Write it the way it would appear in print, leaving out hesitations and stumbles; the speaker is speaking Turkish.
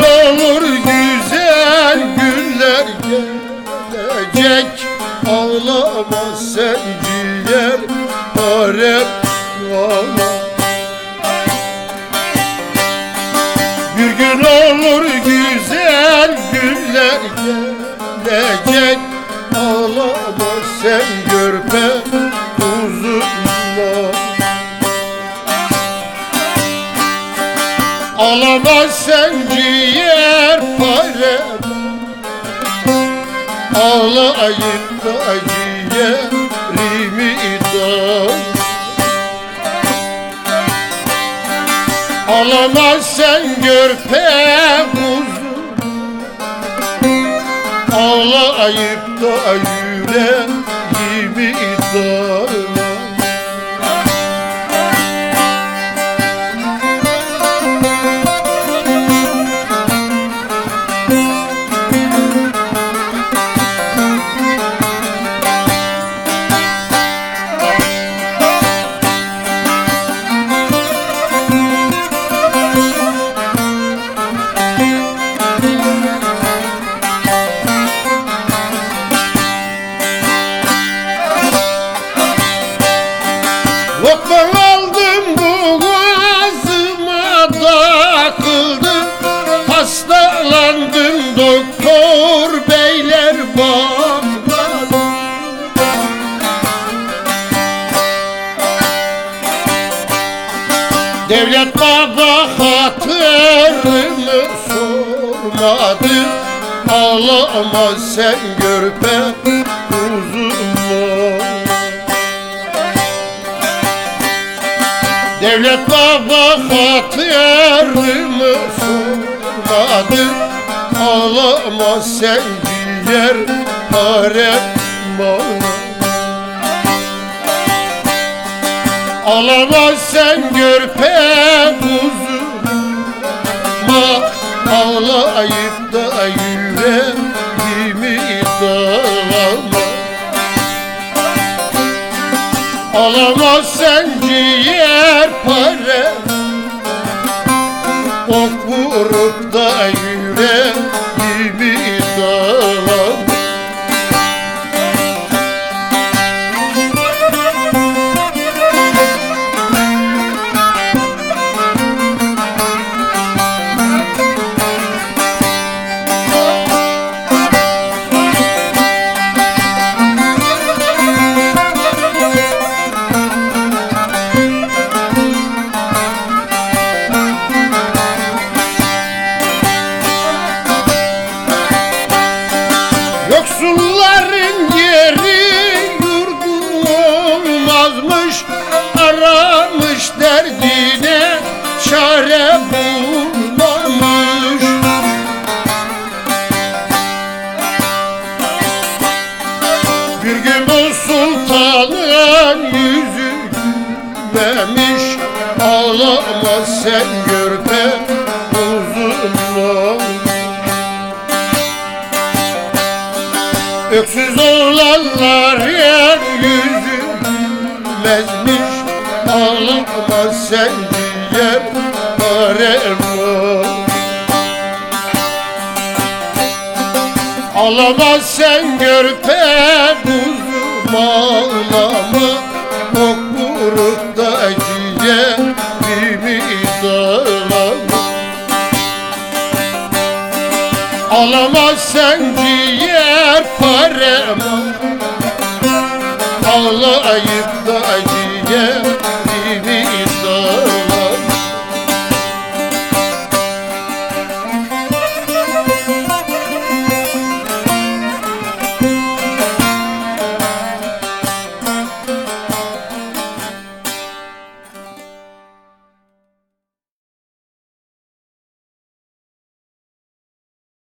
olur güzel günler gelecek, ağlama sen ciğer parem ağla. Bir gün olur güzel günler gelecek, ağlama sen görpe uzunla. Ağlama sen ciğer parem, ağlayıp da ciğerimi idam. Ağlama sen görpe kuzum, ağlayıp da yüreğimi idam. Lokman aldım boğazıma takıldım, hastalandım doktor beyler bakmadı. Devlet baba hatırımı sormadı, ağlama sen görpe uzunla. Devlet baba hatırımı sormadı, ağlama sen ciğer parem ağla. Ağlama sen görpe kuzuma, ağlayıp da yüreğimi dağlama. Ağlama sen ciğer parem, ok vurup da yüreğimi dağlama. Yoksulların yeri yurdu olmazmış, aramış derdine çare bulmamış. Bir gün bu sultanın yüzü gülmemiş, ağlama sen görpe uzunla. Öksüz olanların yüzü gülmezmiş, ağlama sen ciğer parem ağla. Ağlama sen görpe kuzum, ağlama ok vurup da ciğerimi dağlama. Ağlama sen ciğer parem, ağlayıp da